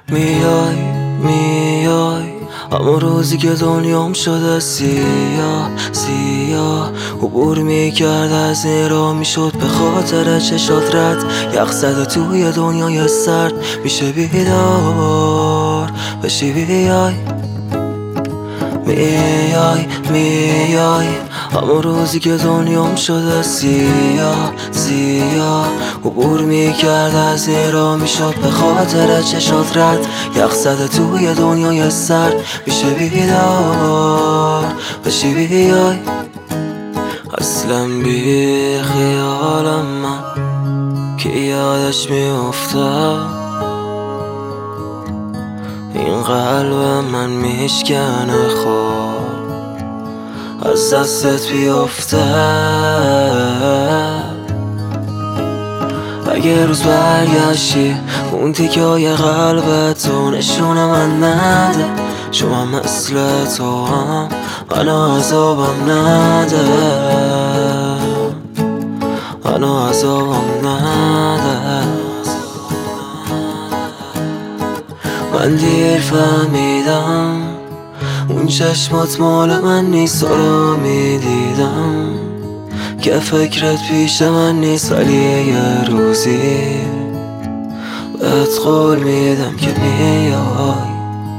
میای میای همون روزی که دنیام شده سیاه سیاه، عبور میکرد از این راه میشد به خاطر چشات رد، یخ زده توی دنیای سرد میشه بیدار بشی. بیای میای میای همون روزی که دنیام شده سیاه سیاه، عبور میکرد از این راه میشد به خاطر چشات رد، یخ زده توی دنیای سرد میشه بیدار بشی. بیای اصلا بی خیالم من که یادش میافتم، این قلب من میشکنه خواب از دستت بیفته. اگه روز برگشتی اون تیکای قلبتو نشون من نده، شما مثل تو هم منو عذابم نده، منو عذابم نده. من دیر فهمیدم اون چشمات مال من نیست، تو رو میدیدم که فکرت پیش من نیست، ولی یه روزی بهت قول میدم که میای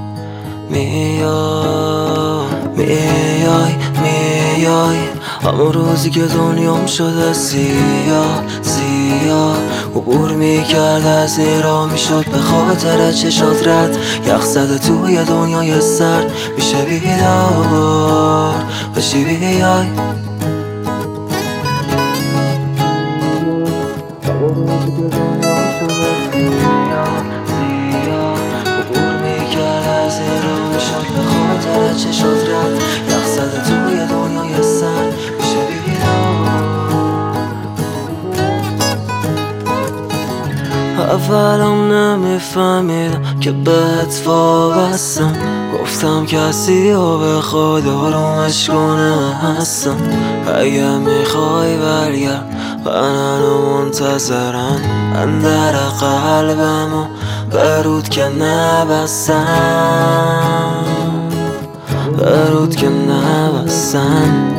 میای میای میای همون روزی که دنیام شده سیاه سیاه، عبور میکرد از این راه میشد به خاطر چشات رد، یخ زده توی دنیای سرد میشه بیدار بشی. بیای عبور میکرد از این راه میشد به خاطر چشات رد، یخ زده توی دنیای سرد میشه بیدار. اولم نمیفهمیدم که بهت وابستم، گفتم کسی رو بخواد آرومش کنه هستم. اگه میخوای برگرد منو منتظرم، اندر قلبمو برود که نبستم، برود که نبستم،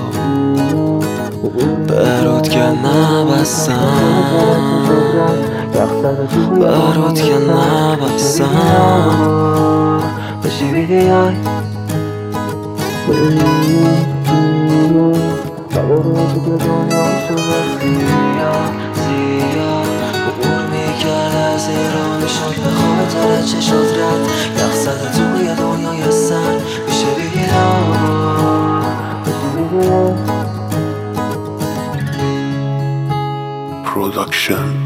برود که نبستم، برود که نبستم بشی. بیای روزی که دنیام شده سیاه سیاه، عبور میکرد از این راه میشد به خاطر چشات رد، یخ زده توی دنیای سرد میشه بیدار. Production